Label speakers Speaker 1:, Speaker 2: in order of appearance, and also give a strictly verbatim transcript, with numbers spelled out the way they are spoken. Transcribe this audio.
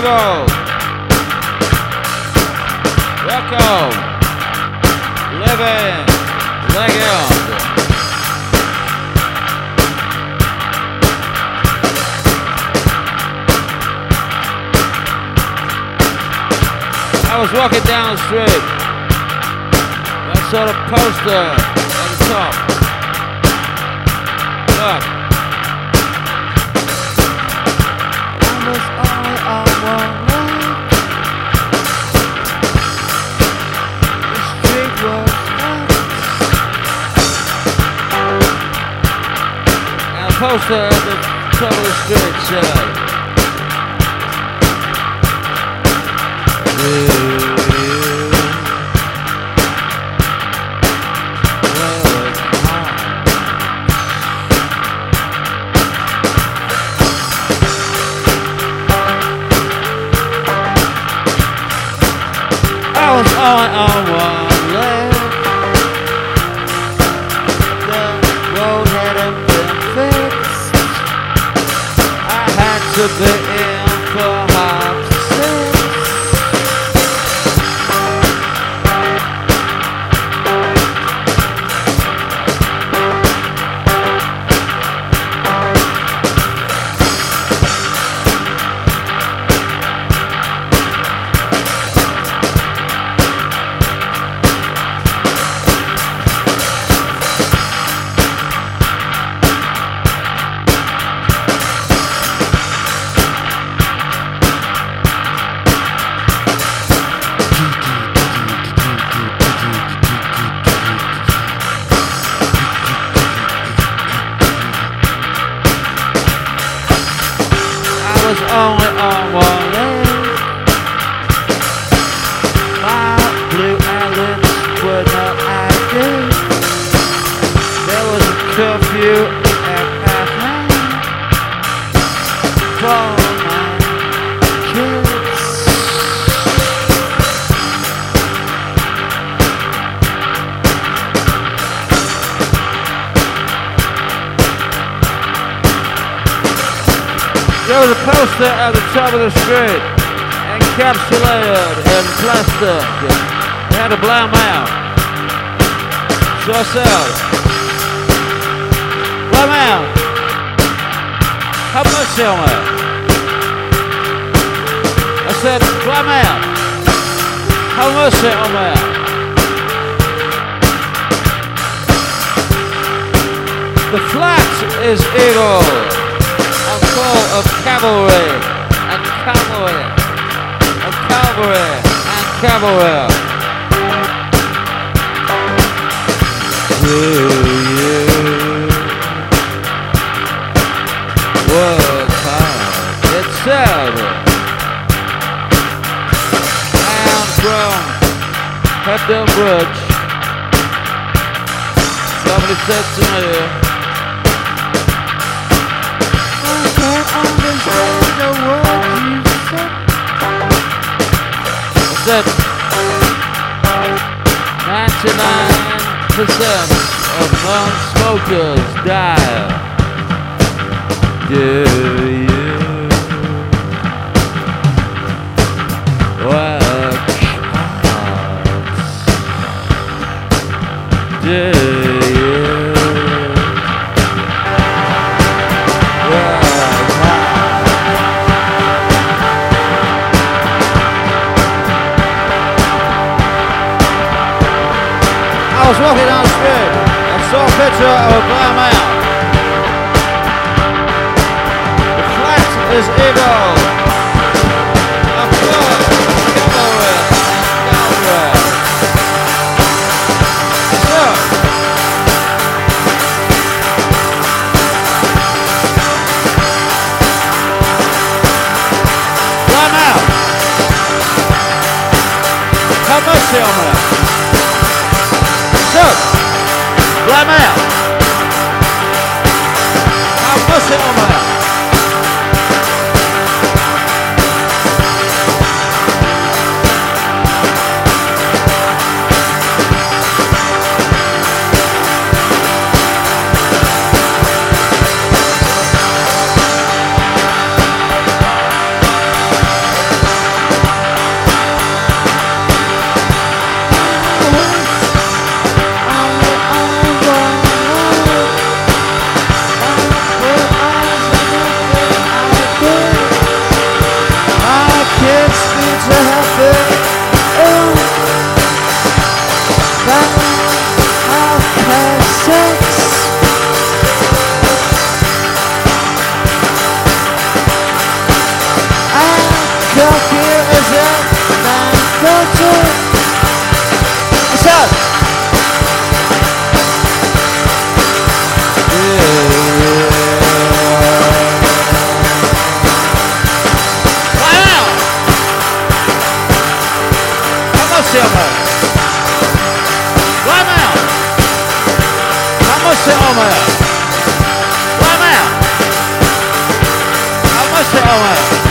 Speaker 1: Eagle. Welcome. Living Legend. I was walking down the street. I saw the poster at the top. Look. I was only on one leg. The street was empty. And the poster at the top of the street said, I was on, on one leg. The road hadn't been fixed. I had to be in for half six. Only on one leg. My blue eyelids were not acting. There was a curfew at half nine for my kids. There was a poster at the top of the street, encapsulated in plastic. It had a blow mouth. So I said, blow mouth, have mercy on me. I said, blow mouth, have mercy on me. The flat is Eagle. Full of cavalry and cavalry and cavalry and cavalry. Will you work hard? It said, and from Hepton Bridge, somebody said to me, understand the word you said. I said ninety-nine percent of non-smokers die. Do you work hard? Do you I was walking down the street. I saw a picture of a black man. The flat is Eagle. A floor, cavalry, and cavalry. So, black man, have mercy on me. So, black man, have mercy on me. se אומר? לא אומר. כמה se אומר? לא אומר. כמה se אומר?